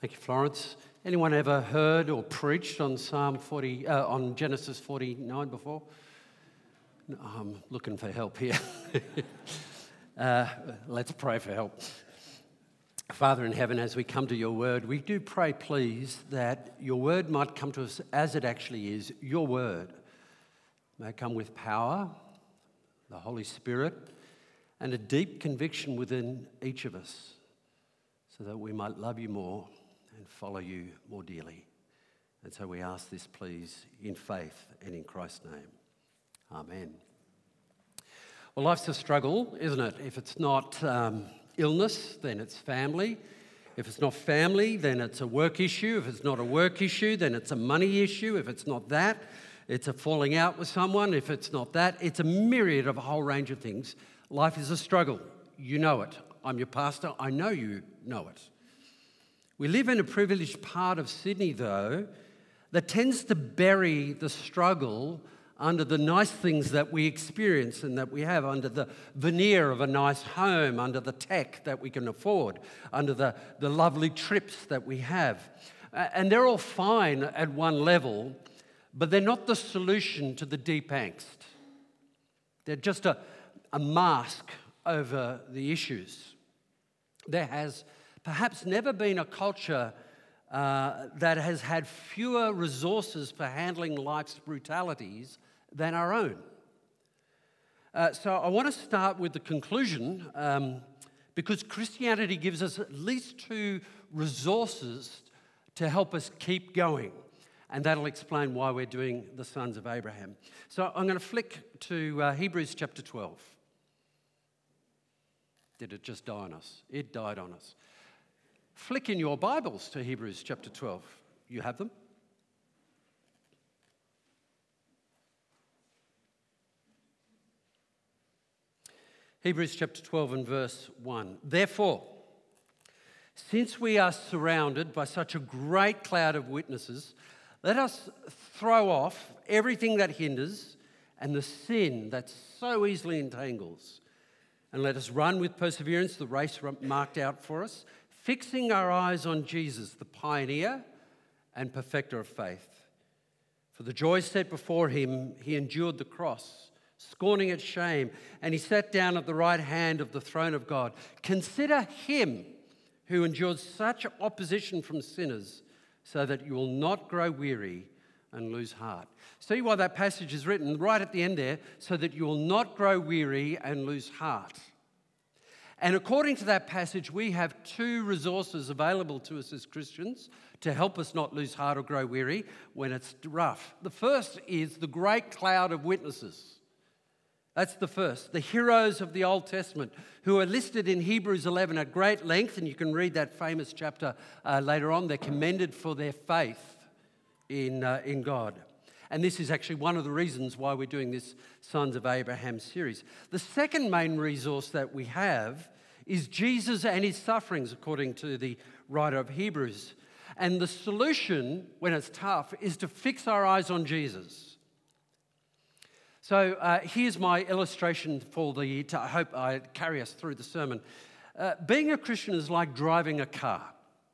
Thank you, Florence. Anyone ever heard or preached on on Genesis 49 before? No, I'm looking for help here. Let's pray for help. Father in heaven, as we come to your word, we do pray, please, that your word might come to us as it actually is, your word. May it come with power, the Holy Spirit, and a deep conviction within each of us so that we might love you more and follow you more dearly. And so we ask this, please, in faith and in Christ's name. Amen. Well, life's a struggle, isn't it? If it's not illness, then it's family. If it's not family, then it's a work issue. If it's not a work issue, then it's a money issue. If it's not that, it's a falling out with someone. If it's not that, it's a myriad of a whole range of things. Life is a struggle. You know it. I'm your pastor. I know you know it. We live in a privileged part of Sydney, though, that tends to bury the struggle under the nice things that we experience and that we have, under the veneer of a nice home, under the tech that we can afford, under the lovely trips that we have. And they're all fine at one level, but they're not the solution to the deep angst. They're just a mask over the issues. There has perhaps never been a culture that has had fewer resources for handling life's brutalities than our own. So I want to start with the conclusion, because Christianity gives us at least two resources to help us keep going, and that'll explain why we're doing the Sons of Abraham. So I'm going to flick to Hebrews chapter 12. Did it just die on us? It died on us. Flick in your Bibles to Hebrews chapter 12. You have them? Hebrews chapter 12 and verse 1. Therefore, since we are surrounded by such a great cloud of witnesses, let us throw off everything that hinders and the sin that so easily entangles, and let us run with perseverance the race marked out for us, fixing our eyes on Jesus, the pioneer and perfecter of faith. For the joy set before him, he endured the cross, scorning its shame, and he sat down at the right hand of the throne of God. Consider him who endured such opposition from sinners, so that you will not grow weary and lose heart. See why that passage is written right at the end there, so that you will not grow weary and lose heart. And according to that passage, we have two resources available to us as Christians to help us not lose heart or grow weary when it's rough. The first is the great cloud of witnesses. That's the first. The heroes of the Old Testament who are listed in Hebrews 11 at great length, and you can read that famous chapter later on. They're commended for their faith in God. And this is actually one of the reasons why we're doing this Sons of Abraham series. The second main resource that we have is Jesus and his sufferings, according to the writer of Hebrews. And the solution, when it's tough, is to fix our eyes on Jesus. So here's my illustration I hope I carry us through the sermon. Being a Christian is like driving a car.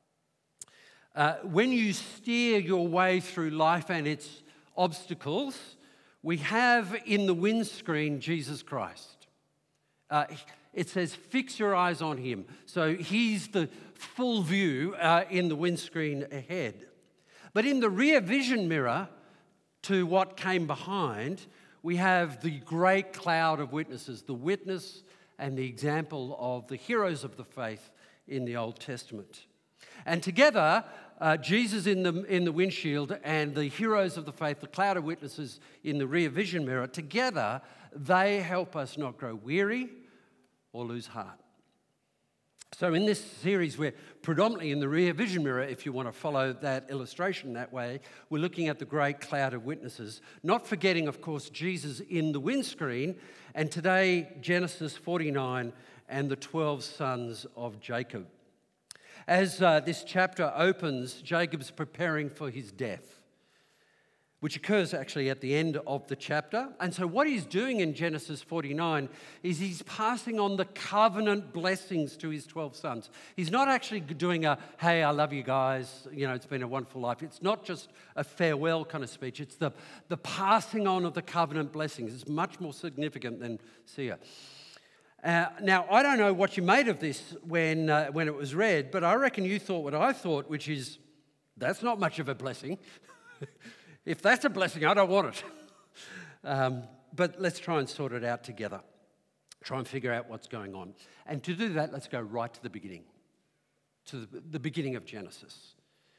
When you steer your way through life and its obstacles, we have in the windscreen Jesus Christ. It says, fix your eyes on him. So he's the full view in the windscreen ahead. But in the rear vision mirror to what came behind, we have the great cloud of witnesses, the witness and the example of the heroes of the faith in the Old Testament. And together, Jesus in the windshield and the heroes of the faith, the cloud of witnesses in the rear vision mirror, together they help us not grow weary or lose heart. So in this series, we're predominantly in the rear vision mirror, if you want to follow that illustration that way. We're looking at the great cloud of witnesses, not forgetting, of course, Jesus in the windscreen, and today, Genesis 49 and the 12 sons of Jacob. As this chapter opens, Jacob's preparing for his death. which occurs actually at the end of the chapter. And so what he's doing in Genesis 49 is he's passing on the covenant blessings to his 12 sons. He's not actually doing a, hey, I love you guys, it's been a wonderful life. It's not just a farewell kind of speech. It's the passing on of the covenant blessings. It's much more significant than see ya. Now, I don't know what you made of this when it was read, but I reckon you thought what I thought, which is, that's not much of a blessing. If that's a blessing, I don't want it. But let's try and sort it out together. Try and figure out what's going on. And to do that, let's go right to the beginning, to the beginning of Genesis,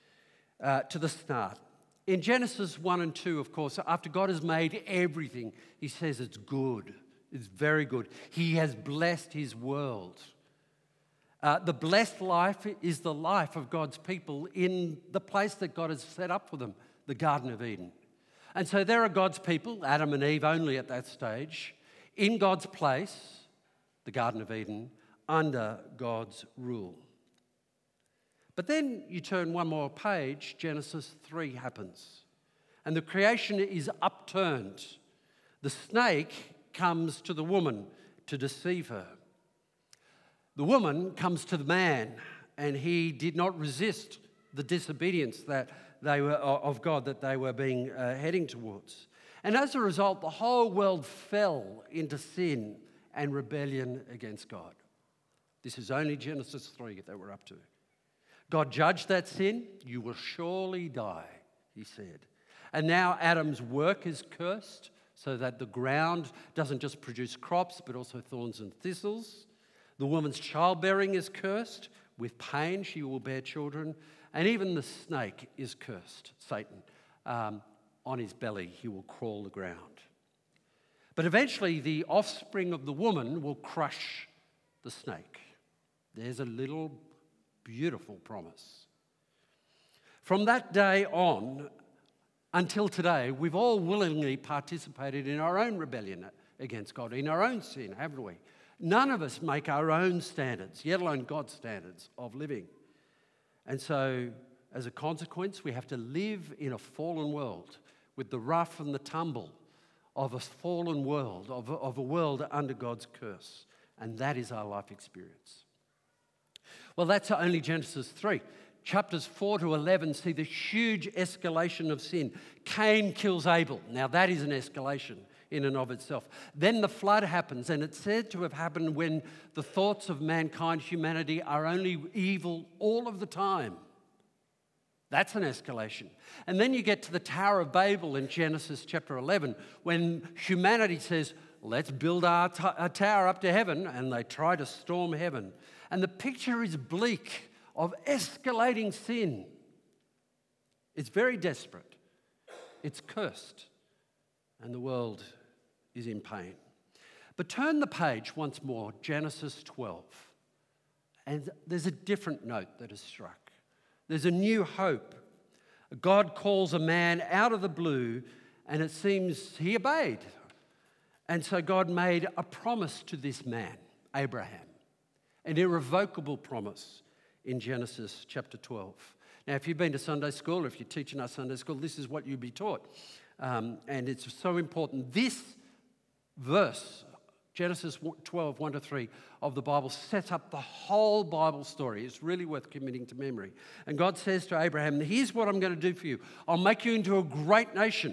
to the start. In Genesis 1 and 2, of course, after God has made everything, he says it's good. It's very good. He has blessed his world. The blessed life is the life of God's people in the place that God has set up for them, the Garden of Eden. And so there are God's people, Adam and Eve only at that stage, in God's place, the Garden of Eden, under God's rule. But then you turn one more page, Genesis 3 happens, and the creation is upturned. The snake comes to the woman to deceive her. The woman comes to the man, and he did not resist the disobedience that they were of God that they were heading towards. And as a result, the whole world fell into sin and rebellion against God. This is only Genesis 3 that we're up to. God judged that sin. You will surely die, he said. And now Adam's work is cursed so that the ground doesn't just produce crops but also thorns and thistles. The woman's childbearing is cursed. With pain she will bear children. And even the snake is cursed, Satan. On his belly he will crawl the ground. But eventually the offspring of the woman will crush the snake. There's a little beautiful promise. From that day on until today, we've all willingly participated in our own rebellion against God, in our own sin, haven't we? None of us make our own standards, yet alone God's standards of living. And so, as a consequence, we have to live in a fallen world with the rough and the tumble of a fallen world, of a world under God's curse. And that is our life experience. Well, that's only Genesis 3. Chapters 4 to 11 see the huge escalation of sin. Cain kills Abel. Now, that is an escalation in and of itself. Then the flood happens, and it's said to have happened when the thoughts of mankind, humanity, are only evil all of the time. That's an escalation. And then you get to the Tower of Babel in Genesis chapter 11, when humanity says, let's build our tower up to heaven, and they try to storm heaven. And the picture is bleak of escalating sin. It's very desperate. It's cursed. And the world is in pain. But turn the page once more, Genesis 12. And there's a different note that is struck. There's a new hope. God calls a man out of the blue, and it seems he obeyed. And so God made a promise to this man, Abraham, an irrevocable promise in Genesis chapter 12. Now, if you've been to Sunday school, or if you're teaching us Sunday school, this is what you'll be taught. And it's so important. This verse, Genesis 12, 1 to 3 of the Bible, sets up the whole Bible story. It's really worth committing to memory. And God says to Abraham, here's what I'm going to do for you. I'll make you into a great nation,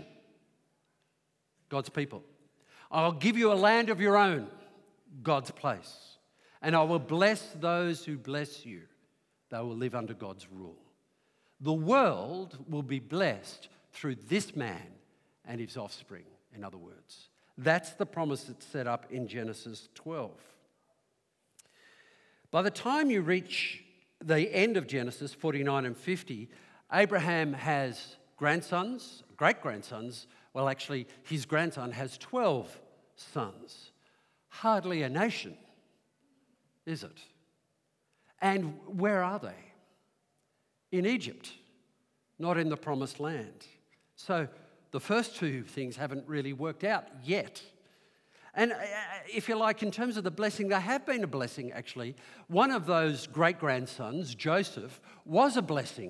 God's people. I'll give you a land of your own, God's place. And I will bless those who bless you. They will live under God's rule. The world will be blessed through this man and his offspring, in other words. That's the promise that's set up in Genesis 12. By the time you reach the end of Genesis 49 and 50, Abraham has grandsons, great-grandsons. Well, actually, his grandson has 12 sons. Hardly a nation, is it? And where are they? In Egypt, not in the promised land. So the first two things haven't really worked out yet. And if you like, in terms of the blessing, they have been a blessing, actually. One of those great-grandsons, Joseph, was a blessing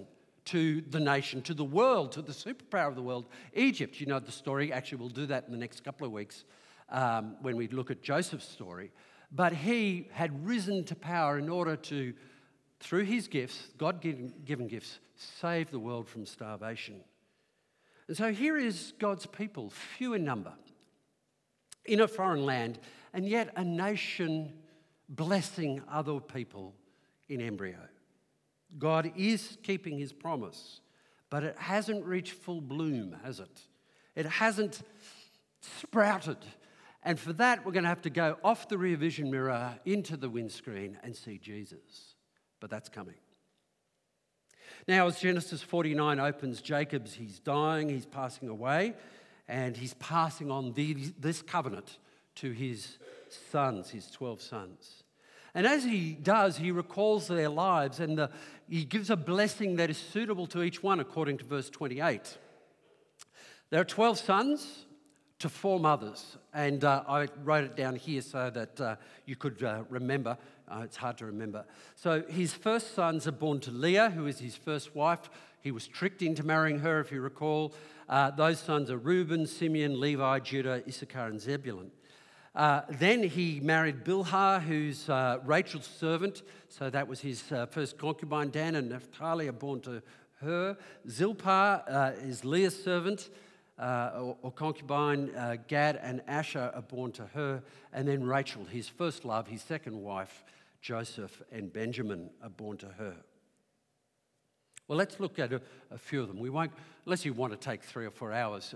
to the nation, to the world, to the superpower of the world, Egypt. You know the story. Actually, we'll do that in the next couple of weeks when we look at Joseph's story. But he had risen to power in order to, through his gifts, God-given gifts, save the world from starvation. And so here is God's people, few in number, in a foreign land, and yet a nation blessing other people in embryo. God is keeping his promise, but it hasn't reached full bloom, has it? It hasn't sprouted. And for that, we're going to have to go off the rear vision mirror into the windscreen and see Jesus. But that's coming. Now, as Genesis 49 opens, he's dying, he's passing away, and he's passing on this covenant to his sons, his 12 sons. And as he does, he recalls their lives and he gives a blessing that is suitable to each one according to verse 28. There are 12 sons to 4 mothers, and I wrote it down here so that you could remember. It's hard to remember. So his first sons are born to Leah, who is his first wife. He was tricked into marrying her, if you recall. Those sons are Reuben, Simeon, Levi, Judah, Issachar, and Zebulun. Then he married Bilhah, who's Rachel's servant. So that was his first concubine. Dan and Naphtali are born to her. Zilpah is Leah's servant or concubine. Gad and Asher are born to her. And then Rachel, his first love, his second wife, Joseph and Benjamin are born to her. Well, let's look at a few of them. We won't, unless you want to take 3 or 4 hours.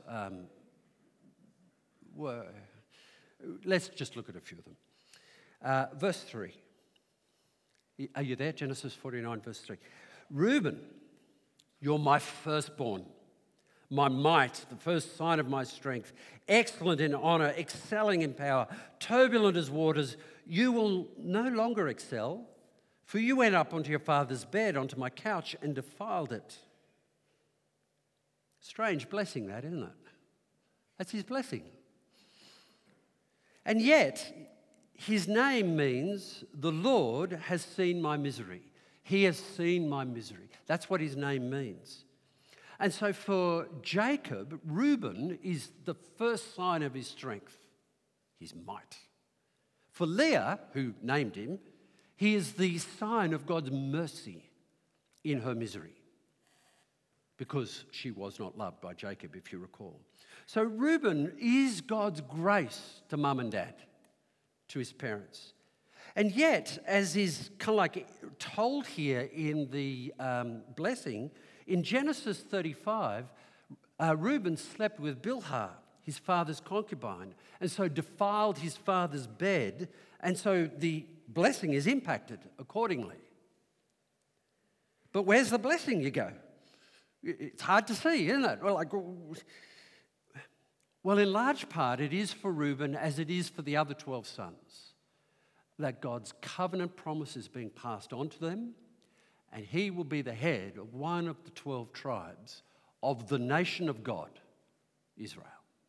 Let's just look at a few of them. Verse 3. Are you there? Genesis 49, verse 3. Reuben, you're my firstborn, my might, the first sign of my strength, excellent in honor, excelling in power, turbulent as waters. You will no longer excel, for you went up onto your father's bed, onto my couch, and defiled it. Strange blessing that, isn't it? That's his blessing. And yet, his name means the Lord has seen my misery. He has seen my misery. That's what his name means. And so for Jacob, Reuben is the first sign of his strength, his might. For Leah, who named him, he is the sign of God's mercy in her misery, because she was not loved by Jacob, if you recall. So Reuben is God's grace to mum and dad, to his parents. And yet, as is kind of like told here in the blessing, in Genesis 35, Reuben slept with Bilhah, his father's concubine, and so defiled his father's bed, and so the blessing is impacted accordingly. But where's the blessing, you go? It's hard to see, isn't it? Well, in large part, it is for Reuben as it is for the other 12 sons, that God's covenant promise is being passed on to them, and he will be the head of one of the 12 tribes of the nation of God, Israel.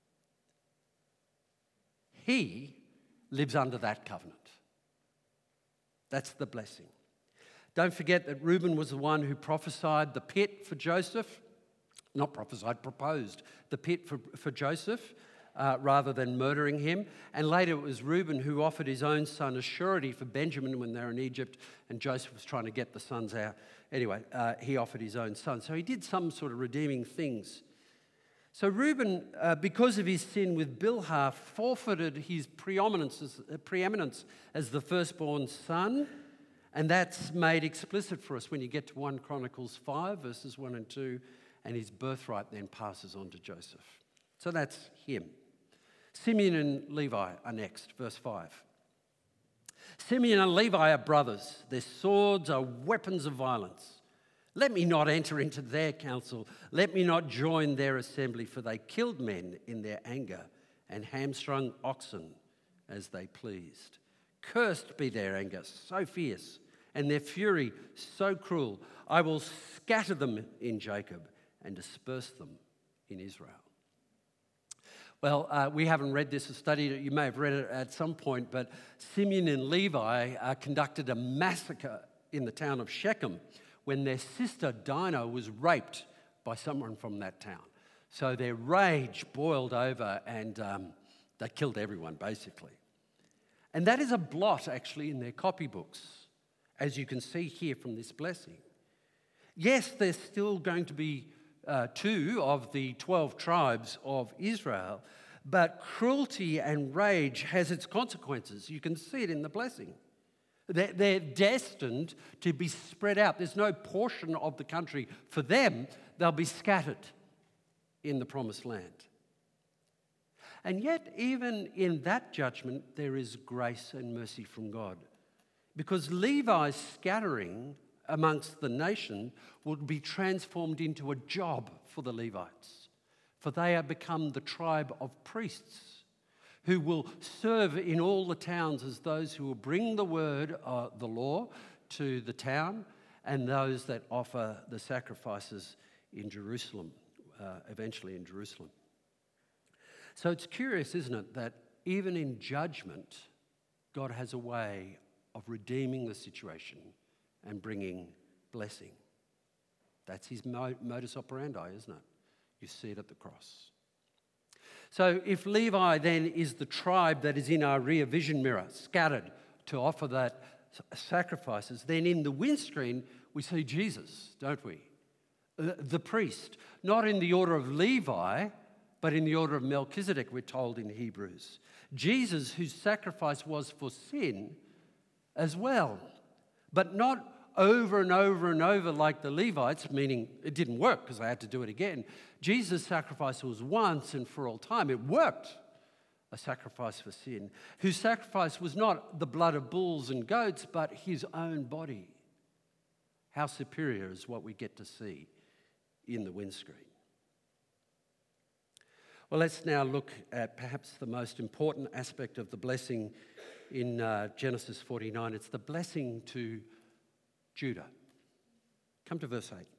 He lives under that covenant. That's the blessing. Don't forget that Reuben was the one who prophesied the pit for Joseph. Not prophesied, proposed the pit for Joseph rather than murdering him. And later it was Reuben who offered his own son as surety for Benjamin when they were in Egypt, and Joseph was trying to get the sons out. Anyway, he offered his own son. So he did some sort of redeeming things. So Reuben, because of his sin with Bilhah, forfeited his preeminence as the firstborn son. And that's made explicit for us when you get to 1 Chronicles 5, verses 1 and 2, and his birthright then passes on to Joseph. So that's him. Simeon and Levi are next, verse 5. Simeon and Levi are brothers. Their swords are weapons of violence. Let me not enter into their council. Let me not join their assembly, for they killed men in their anger and hamstrung oxen as they pleased. Cursed be their anger, so fierce, and their fury so cruel. I will scatter them in Jacob and disperse them in Israel. Well, we haven't read this or studied it. You may have read it at some point, but Simeon and Levi conducted a massacre in the town of Shechem, when their sister Dinah was raped by someone from that town. So their rage boiled over and they killed everyone, basically. And that is a blot, actually, in their copybooks, as you can see here from this blessing. Yes, there's still going to be 2 of the 12 tribes of Israel, but cruelty and rage has its consequences. You can see it in the blessing. They're destined to be spread out. There's no portion of the country for them. They'll be scattered in the promised land. And yet, even in that judgment, there is grace and mercy from God. Because Levi's scattering amongst the nation would be transformed into a job for the Levites. For they have become the tribe of priests who will serve in all the towns as those who will bring the word, the law, to the town, and those that offer the sacrifices in Jerusalem, eventually in Jerusalem. So it's curious, isn't it, that even in judgment, God has a way of redeeming the situation and bringing blessing. That's his modus operandi, isn't it? You see it at the cross. So if Levi then is the tribe that is in our rear vision mirror, scattered to offer that sacrifices, then in the windscreen we see Jesus, don't we? The priest, not in the order of Levi, but in the order of Melchizedek, we're told in Hebrews. Jesus, whose sacrifice was for sin as well, but not over and over and over like the Levites, meaning it didn't work because they had to do it again. Jesus' sacrifice was once and for all time. It worked, a sacrifice for sin, whose sacrifice was not the blood of bulls and goats, but his own body. How superior is what we get to see in the windscreen. Well, let's now look at perhaps the most important aspect of the blessing in Genesis 49. It's the blessing to Judah. Come to verse 8.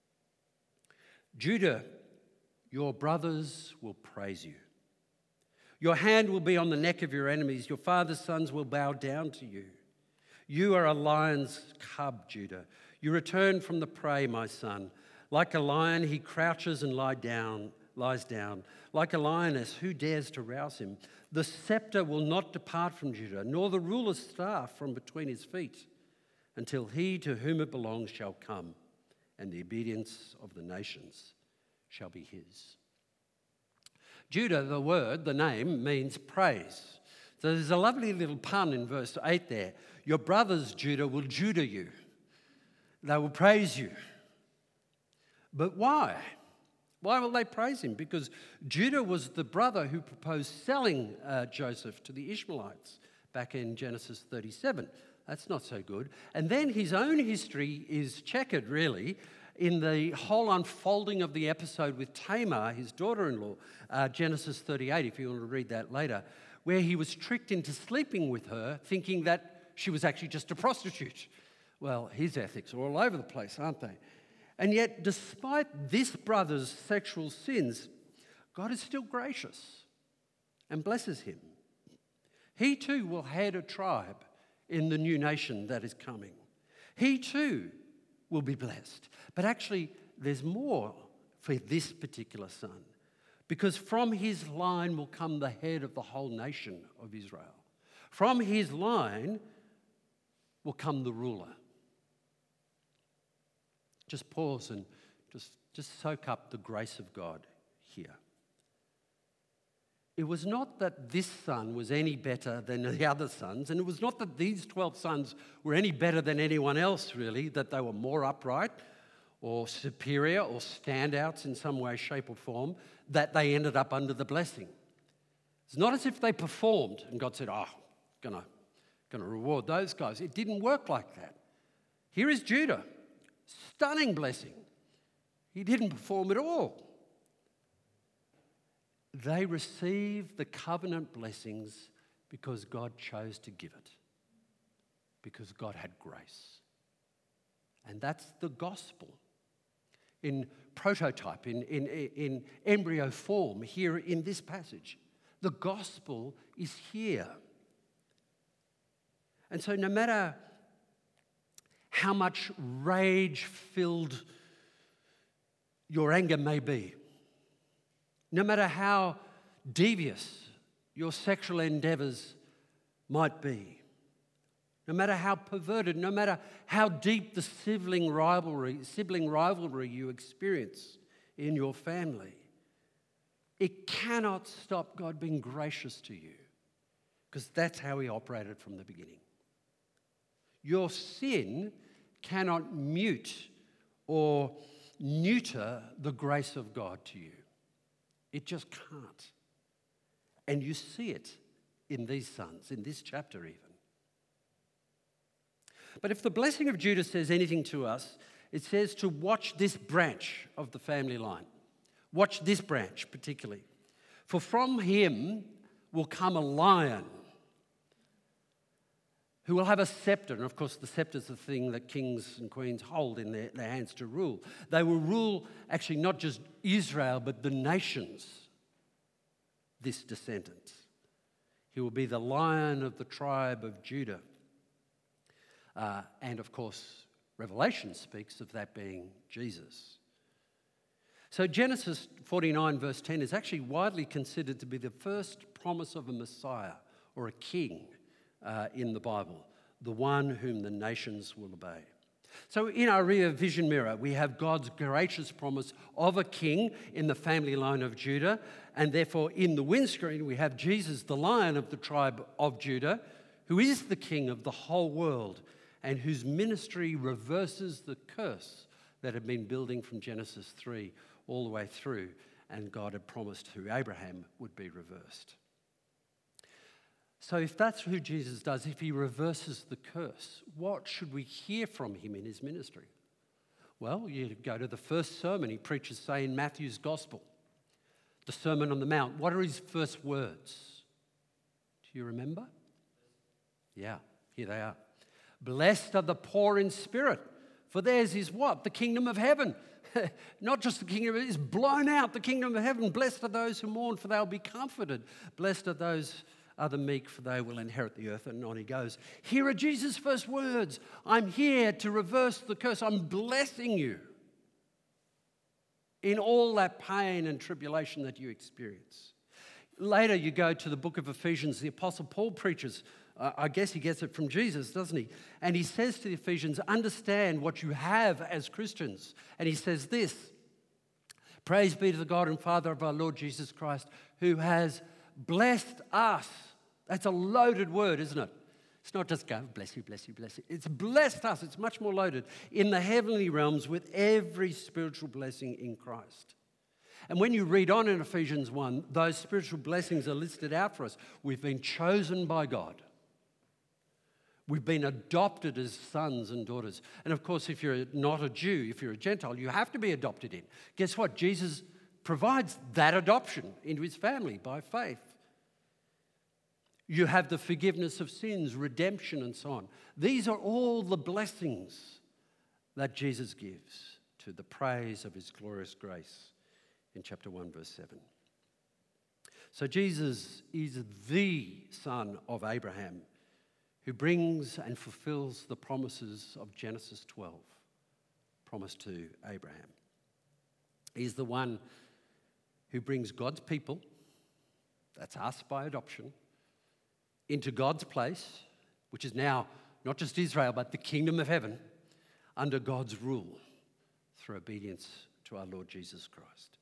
Judah, your brothers will praise you. Your hand will be on the neck of your enemies. Your father's sons will bow down to you. You are a lion's cub, Judah. You return from the prey, my son. Like a lion, he crouches and lies down. Like a lioness, who dares to rouse him? The scepter will not depart from Judah, nor the ruler's staff from between his feet, until he to whom it belongs shall come, and the obedience of the nations shall be his. Judah, the word, the name, means praise. So there's a lovely little pun in verse 8 there. Your brothers, Judah, will Judah you. They will praise you. But why? Why will they praise him? Because Judah was the brother who proposed selling Joseph to the Ishmaelites back in Genesis 37. That's not so good. And then his own history is checkered, really, in the whole unfolding of the episode with Tamar, his daughter-in-law, Genesis 38, if you want to read that later, where he was tricked into sleeping with her, thinking that she was actually just a prostitute. Well, his ethics are all over the place, aren't they? And yet, despite this brother's sexual sins, God is still gracious and blesses him. He too will head a tribe in the new nation that is coming. He too will be blessed. But actually, there's more for this particular son, because from his line will come the head of the whole nation of Israel. From his line will come the ruler. Just pause and just soak up the grace of God here. It was not that this son was any better than the other sons, and it was not that these 12 sons were any better than anyone else, really, that they were more upright or superior or standouts in some way, shape or form, that they ended up under the blessing. It's not as if they performed and God said, gonna reward those guys. It didn't work like that. Here is Judah. Stunning blessing. He didn't perform at all. They received the covenant blessings because God chose to give it, because God had grace. And that's the gospel in prototype, in embryo form here in this passage. The gospel is here. And so no matter how much rage-filled your anger may be, no matter how devious your sexual endeavours might be, no matter how perverted, no matter how deep the sibling rivalry you experience in your family, it cannot stop God being gracious to you, because that's how he operated from the beginning. Your sin cannot mute or neuter the grace of God to you. It just can't. And you see it in these sons, in this chapter even. But if the blessing of Judah says anything to us, it says to watch this branch of the family line. Watch this branch particularly. For from him will come a lion who will have a scepter. And of course, the scepter is the thing that kings and queens hold in their hands to rule. They will rule actually not just Israel, but the nations, this descendant. He will be the Lion of the tribe of Judah. And of course, Revelation speaks of that being Jesus. So Genesis 49 verse 10 is actually widely considered to be the first promise of a Messiah or a king in the Bible, the one whom the nations will obey. So in our rear vision mirror, we have God's gracious promise of a king in the family line of Judah, and therefore in the windscreen we have Jesus, the Lion of the tribe of Judah, who is the king of the whole world and whose ministry reverses the curse that had been building from Genesis 3 all the way through, and God had promised through Abraham would be reversed. So if that's who Jesus does, if he reverses the curse, what should we hear from him in his ministry? Well, you go to the first sermon he preaches, say, in Matthew's Gospel, the Sermon on the Mount. What are his first words? Do you remember? Yeah, here they are. Blessed are the poor in spirit, for theirs is what? The kingdom of heaven. Not just the kingdom, it is blown out, the kingdom of heaven. Blessed are those who mourn, for they will be comforted. Blessed are those the meek, for they will inherit the earth. And on he goes. Here are Jesus' first words. I'm here to reverse the curse. I'm blessing you in all that pain and tribulation that you experience. Later you go to the book of Ephesians. The Apostle Paul preaches. I guess he gets it from Jesus, doesn't he? And he says to the Ephesians, understand what you have as Christians. And he says this, praise be to the God and Father of our Lord Jesus Christ, who has blessed us. That's a loaded word, isn't it? It's not just go, bless you, bless you, bless you. It's blessed us. It's much more loaded in the heavenly realms with every spiritual blessing in Christ. And when you read on in Ephesians 1, those spiritual blessings are listed out for us. We've been chosen by God. We've been adopted as sons and daughters. And of course, if you're not a Jew, if you're a Gentile, you have to be adopted in. Guess what? Jesus provides that adoption into his family by faith. You have the forgiveness of sins, redemption, and so on. These are all the blessings that Jesus gives to the praise of his glorious grace in chapter 1, verse 7. So Jesus is the son of Abraham who brings and fulfills the promises of Genesis 12, promised to Abraham. He's the one who brings God's people, that's us by adoption, into God's place, which is now not just Israel, but the kingdom of heaven, under God's rule through obedience to our Lord Jesus Christ.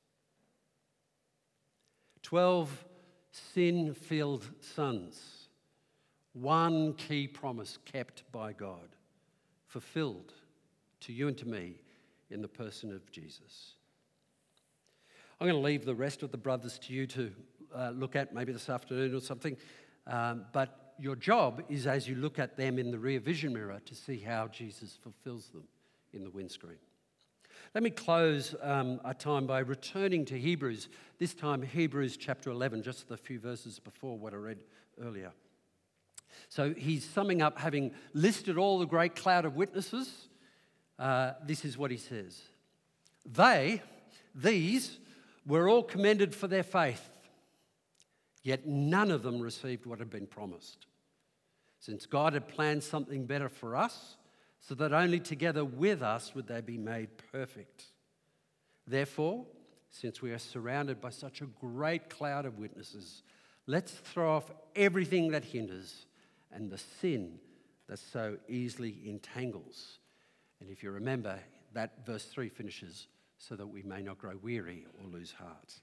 12 sin-filled sons, one key promise kept by God, fulfilled to you and to me in the person of Jesus. I'm going to leave the rest of the brothers to you to look at maybe this afternoon or something. But your job is, as you look at them in the rear vision mirror, to see how Jesus fulfills them in the windscreen. Let me close our time by returning to Hebrews, this time Hebrews chapter 11, just a few verses before what I read earlier. So he's summing up, having listed all the great cloud of witnesses. This is what he says. These were all commended for their faith, yet none of them received what had been promised. Since God had planned something better for us, so that only together with us would they be made perfect. Therefore, since we are surrounded by such a great cloud of witnesses, let's throw off everything that hinders and the sin that so easily entangles. And if you remember, that verse 3 finishes, so that we may not grow weary or lose heart.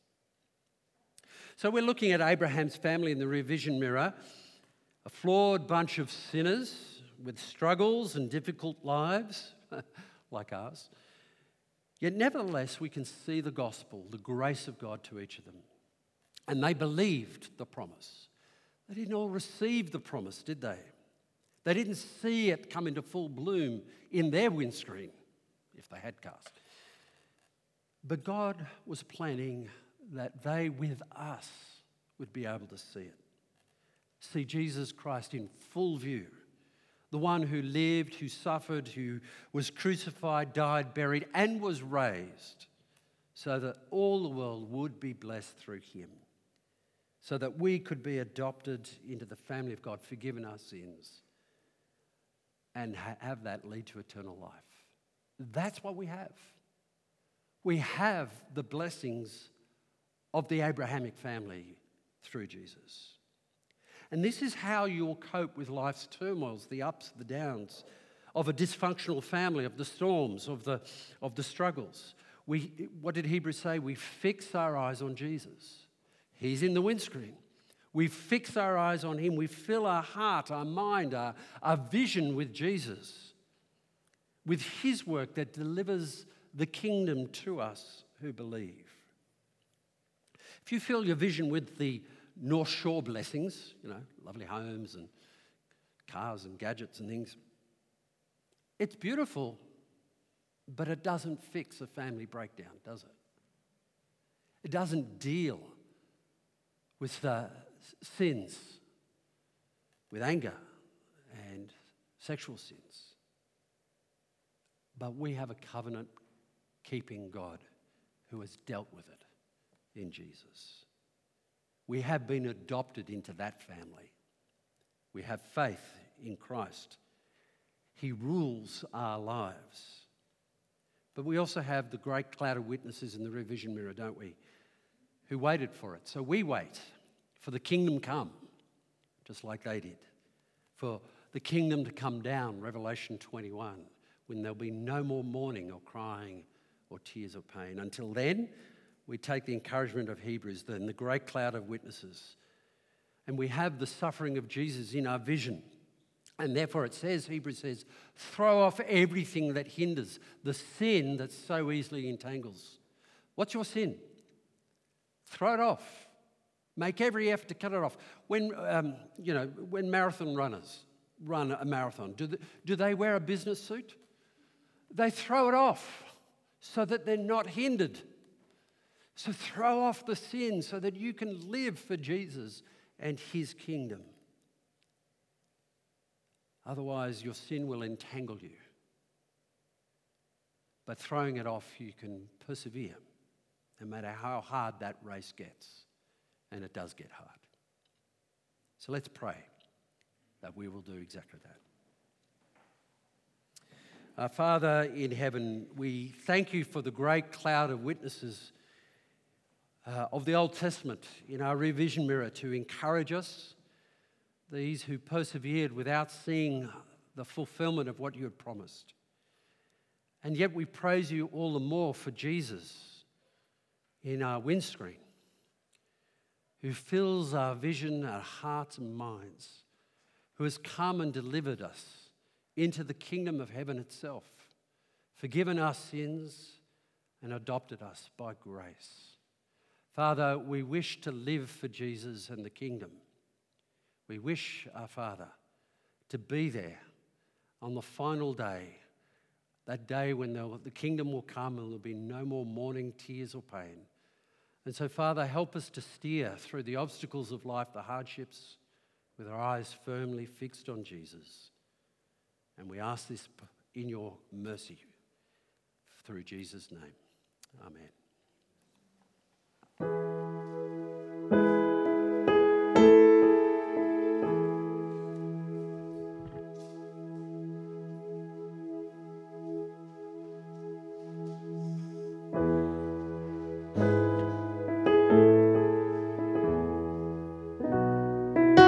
So we're looking at Abraham's family in the revision mirror, a flawed bunch of sinners with struggles and difficult lives, like ours. Yet nevertheless, we can see the gospel, the grace of God to each of them. And they believed the promise. They didn't all receive the promise, did they? They didn't see it come into full bloom in their windscreen, if they had cast. But God was planning that they, with us, would be able to see it. See Jesus Christ in full view. The one who lived, who suffered, who was crucified, died, buried, and was raised, so that all the world would be blessed through him, so that we could be adopted into the family of God, forgiven our sins, and have that lead to eternal life. That's what we have. We have the blessings of the Abrahamic family through Jesus. And this is how you'll cope with life's turmoils, the ups, the downs, of a dysfunctional family, of the storms, of the struggles. What did Hebrews say? We fix our eyes on Jesus. He's in the windscreen. We fix our eyes on him. We fill our heart, our mind, our vision with Jesus, with his work that delivers the kingdom to us who believe. If you fill your vision with the North Shore blessings, lovely homes and cars and gadgets and things, it's beautiful, but it doesn't fix a family breakdown, does it? It doesn't deal with the sins, with anger and sexual sins. But we have a covenant-keeping God who has dealt with it in Jesus. We have been adopted into that family. We have faith in Christ. He rules our lives. But we also have the great cloud of witnesses in the revision mirror, don't we? Who waited for it. So we wait for the kingdom come, just like they did. For the kingdom to come down, Revelation 21, when there'll be no more mourning or crying or tears or pain. Until then, we take the encouragement of Hebrews, then the great cloud of witnesses, and we have the suffering of Jesus in our vision. And therefore it says, Hebrews says, throw off everything that hinders, the sin that so easily entangles. What's your sin? Throw it off. Make every effort to cut it off. When marathon runners run a marathon, do they wear a business suit? They throw it off so that they're not hindered. So throw off the sin so that you can live for Jesus and his kingdom. Otherwise, your sin will entangle you. But throwing it off, you can persevere, no matter how hard that race gets. And it does get hard. So let's pray that we will do exactly that. Our Father in heaven, we thank you for the great cloud of witnesses of the Old Testament in our revision mirror to encourage us, these who persevered without seeing the fulfillment of what you had promised. And yet we praise you all the more for Jesus in our windscreen, who fills our vision, our hearts and minds, who has come and delivered us into the kingdom of heaven itself, forgiven our sins and adopted us by grace. Father, we wish to live for Jesus and the kingdom. We wish, our Father, to be there on the final day, that day when the kingdom will come and there'll be no more mourning, tears or pain. And so, Father, help us to steer through the obstacles of life, the hardships, with our eyes firmly fixed on Jesus. And we ask this in your mercy through Jesus' name. Amen.